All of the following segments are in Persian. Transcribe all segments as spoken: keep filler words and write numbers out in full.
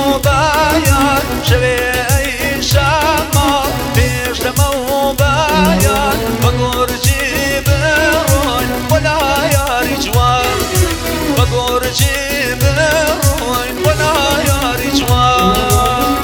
بايان شوي شمال بيش دمو بايان بقور جيب روي ولا ياري جوان بقور جيب روي ولا ياري جوان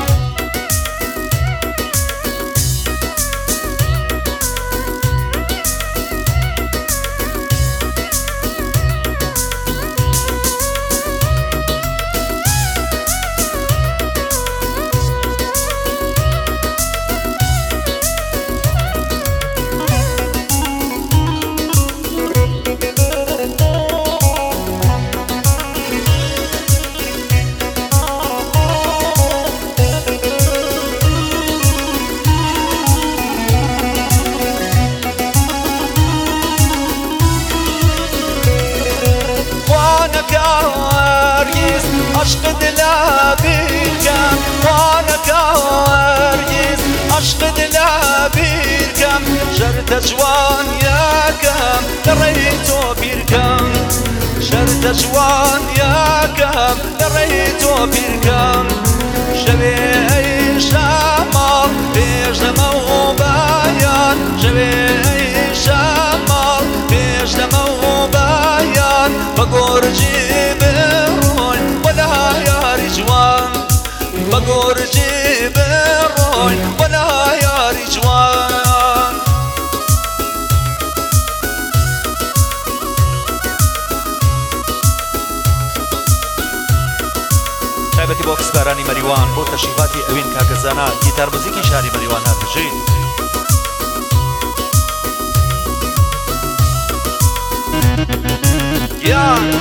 عشق دلا بيركم وانا كواريس عشق دلا بيركم شرت جوان يا كم دريتو بيركم شرت جوان يا كم دريتو بيركم شبي شمال بيش دمو بايان شبي شمال بيش دمو بايان بقور جيب ولا ياري جوان بقور جيب الروي ولا ياري جوان تایبەتی بۆ کەسبارانی مەریوان بۆ تەشریفاتی ئەوین کاکەزانە گیتار موزیکی شاری مەریوان هاتبژین گیان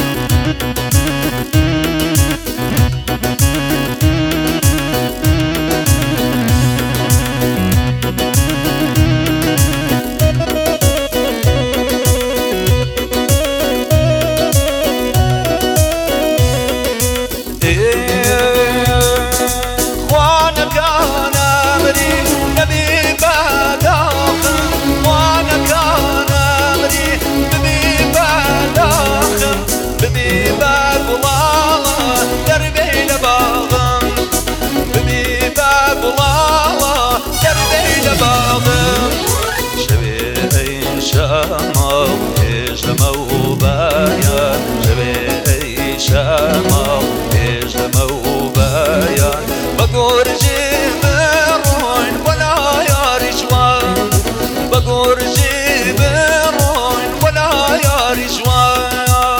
شمال بيش دمو بايان شبي شمال بيش دمو بايان بقور جيب روين ولا ياري جوان بقور جيب روين ولا ياري جوان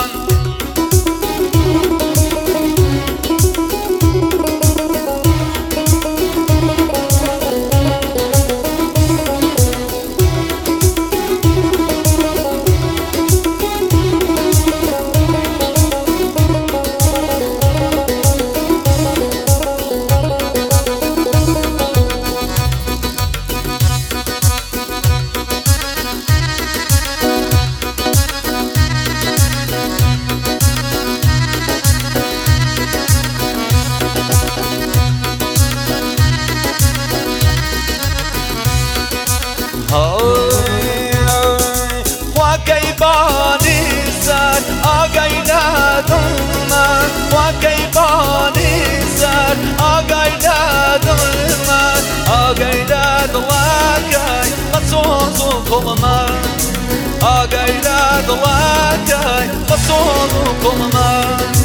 وكيباني زاد أقايلا ظلما وكيباني زاد أقايلا ظلما أقايلا ظلاكاي مصوص ظلما أقايلا ظلاكاي مصوص ظلما